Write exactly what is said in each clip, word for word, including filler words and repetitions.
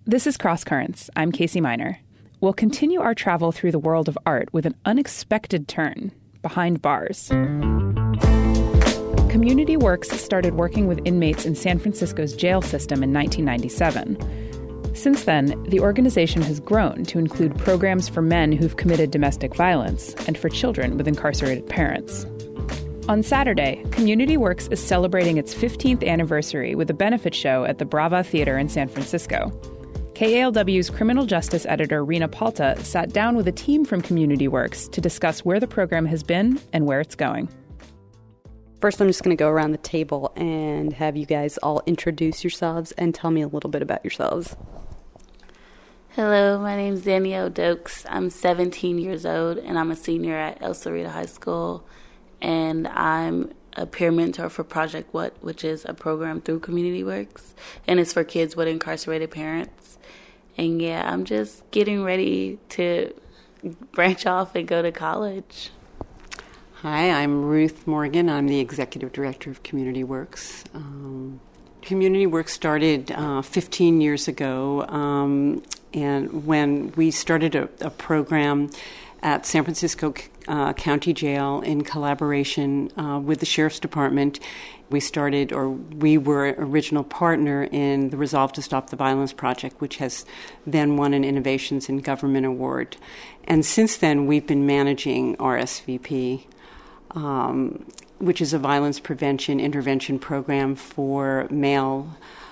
This is Cross Currents. I'm Casey Miner. We'll continue our travel through the world of art with an unexpected turn, behind bars. Community Works started working with inmates in San Francisco's jail system in nineteen ninety-seven. Since then, the organization has grown to include programs for men who've committed domestic violence and for children with incarcerated parents. On Saturday, Community Works is celebrating its fifteenth anniversary with a benefit show at the Brava Theater in San Francisco. K A L W's criminal justice editor Rena Palta sat down with a team from Community Works to discuss where the program has been and where it's going. First, I'm just going to go around the table and have you guys all introduce yourselves and tell me a little bit about yourselves. Hello, my name's Danielle Dokes. I'm seventeen years old, and I'm a senior at El Cerrito High School, and I'm a peer mentor for Project What, which is a program through Community Works, and it's for kids with incarcerated parents. And yeah, I'm just getting ready to branch off and go to college. Hi, I'm Ruth Morgan. I'm the executive director of Community Works. Um, Community Works started uh, fifteen years ago, um, and when we started a, a program at San Francisco uh, County Jail in collaboration uh, with the Sheriff's Department. We started, or we were original partner in the Resolve to Stop the Violence Project, which has then won an Innovations in Government Award. And since then, we've been managing R S V P, um, which is a violence prevention intervention program for male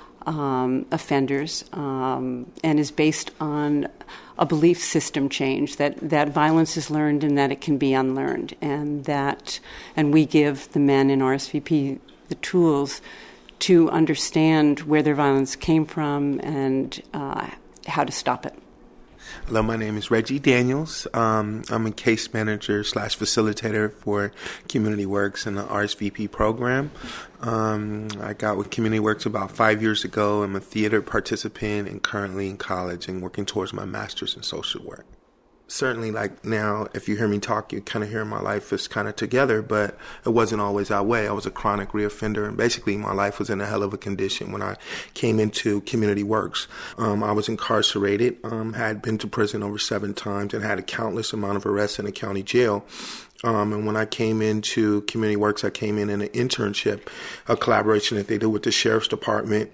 um, offenders, um, and is based on a belief system change that, that violence is learned and that it can be unlearned, and that, and we give the men in R S V P the tools to understand where their violence came from and uh, how to stop it. Hello, my name is Reggie Daniels. Um, I'm a case manager slash facilitator for Community Works and the R S V P program. Um, I got with Community Works about five years ago. I'm a theater participant and currently in college and working towards my master's in social work. Certainly, like now, if you hear me talk, you kind of hear my life is kind of together, but it wasn't always that way. I was a chronic reoffender, and basically my life was in a hell of a condition when I came into Community Works. Um, I was incarcerated, um, had been to prison over seven times, and had a countless amount of arrests in a county jail. Um, and when I came into Community Works, I came in in an internship, a collaboration that they did with the Sheriff's Department.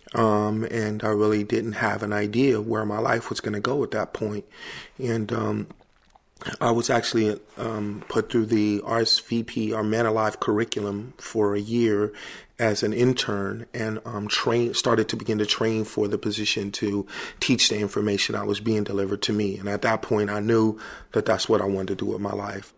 Um, and I really didn't have an idea where my life was going to go at that point. And um, I was actually um, put through the R S V P, or Man Alive curriculum, for a year as an intern, and um, train started to begin to train for the position to teach the information that was being delivered to me. And at that point, I knew that that's what I wanted to do with my life.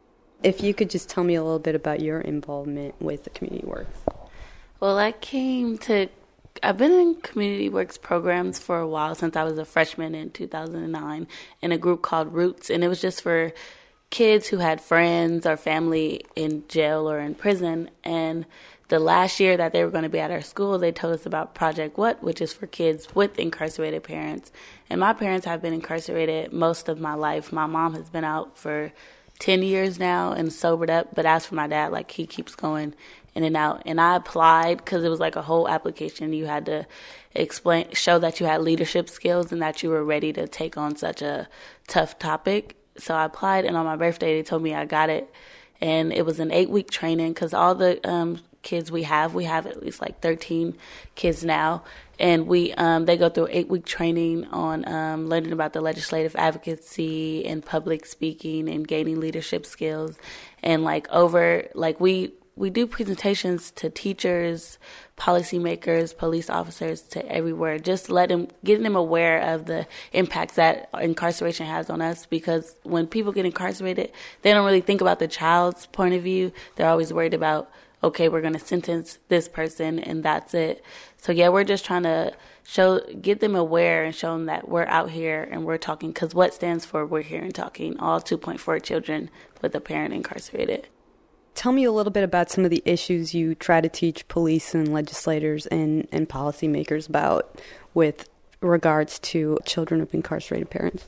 If you could just tell me a little bit about your involvement with the Community Works. Well, I came to I've been in Community Works programs for a while, since I was a freshman in two thousand nine, in a group called Roots, and it was just for kids who had friends or family in jail or in prison. And the last year that they were going to be at our school, they told us about Project What, which is for kids with incarcerated parents. And my parents have been incarcerated most of my life. My mom has been out for ten years now and sobered up, but as for my dad, like, he keeps going in and out. And I applied because it was like a whole application. You had to explain, show that you had leadership skills and that you were ready to take on such a tough topic. So I applied, and on my birthday, they told me I got it. And it was an eight-week training, because all the um, kids we have, we have at least like thirteen kids now. And we um, they go through eight-week training on um, learning about the legislative advocacy and public speaking and gaining leadership skills. And like over, like we... We do presentations to teachers, policymakers, police officers, to everywhere. Just let them, getting them aware of the impacts that incarceration has on us. Because when people get incarcerated, they don't really think about the child's point of view. They're always worried about, okay, we're going to sentence this person and that's it. So yeah, we're just trying to show, get them aware and show them that we're out here and we're talking. Because what stands for We're Here and Talking, all two point four children with a parent incarcerated. Tell me a little bit about some of the issues you try to teach police and legislators and, and policymakers about with regards to children of incarcerated parents.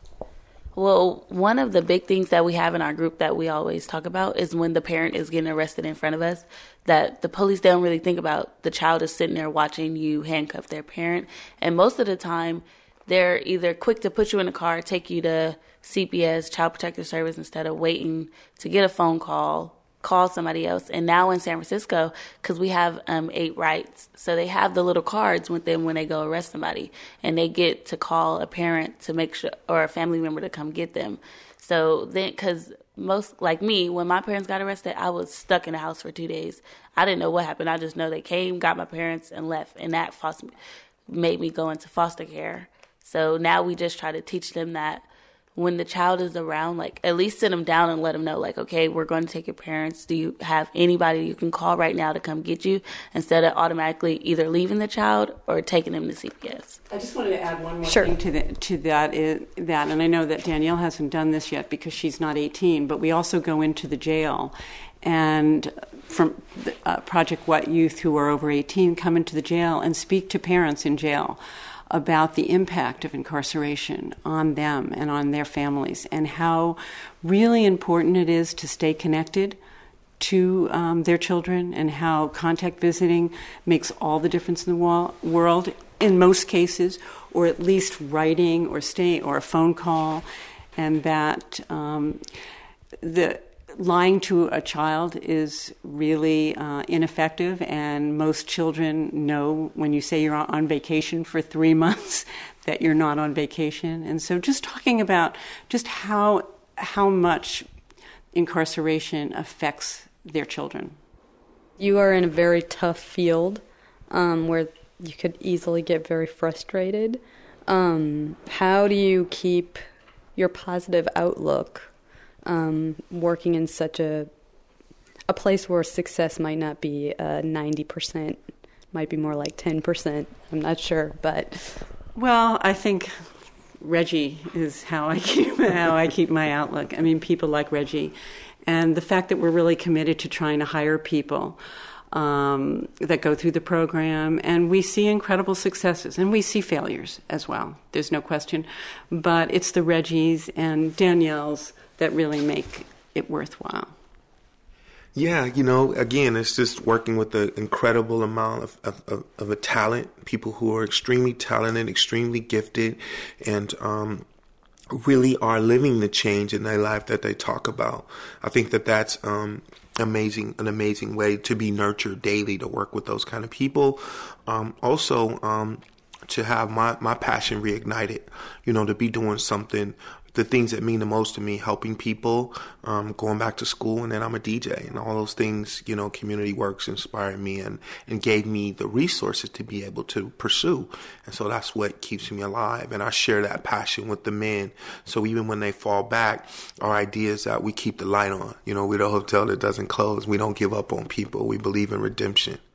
Well, one of the big things that we have in our group that we always talk about is when the parent is getting arrested in front of us, that the police don't really think about the child is sitting there watching you handcuff their parent. And most of the time, they're either quick to put you in a car, take you to C P S, Child Protective Service, instead of waiting to get a phone call, call somebody else. And now in San Francisco, because we have um, eight rights, so they have the little cards with them when they go arrest somebody, and they get to call a parent to make sure, or a family member to come get them. So then, because most, like me, when my parents got arrested, I was stuck in the house for two days. I didn't know what happened. I just know they came, got my parents, and left, and that foster, made me go into foster care. So now we just try to teach them that when the child is around, like, at least sit them down and let them know, like, okay, we're going to take your parents. Do you have anybody you can call right now to come get you, instead of automatically either leaving the child or taking them to C P S? I just wanted to add one more Sure. thing to, the, to that, is, that, and I know that Danielle hasn't done this yet because she's not eighteen, but we also go into the jail. And from uh, Project What Youth, who are over eighteen, come into the jail and speak to parents in jail about the impact of incarceration on them and on their families, and how really important it is to stay connected to um, their children, and how contact visiting makes all the difference in the wall, world in most cases, or at least writing or staying or a phone call, and that um, the lying to a child is really uh, ineffective, and most children know when you say you're on vacation for three months that you're not on vacation. And so just talking about just how how much incarceration affects their children. You are in a very tough field um, where you could easily get very frustrated. Um, how do you keep your positive outlook Um, working in such a a place where success might not be uh, ninety percent, might be more like ten percent? I'm not sure, but... Well, I think Reggie is how I keep how I keep my outlook. I mean, people like Reggie, and the fact that we're really committed to trying to hire people um, that go through the program, and we see incredible successes, and we see failures as well. There's no question, but it's the Reggies and Danielle's that really make it worthwhile. Yeah, you know, again, it's just working with an incredible amount of, of, of, of a talent, people who are extremely talented, extremely gifted, and um, really are living the change in their life that they talk about. I think that that's um, amazing, an amazing way to be nurtured daily, to work with those kind of people. Um, also, um, to have my, my passion reignited, you know, to be doing something, the things that mean the most to me, helping people, um, going back to school, and then I'm a D J, and all those things, you know, Community Works inspired me and, and gave me the resources to be able to pursue. And so that's what keeps me alive. And I share that passion with the men. So even when they fall back, our idea is that we keep the light on. You know, we're the hotel that doesn't close. We don't give up on people. We believe in redemption.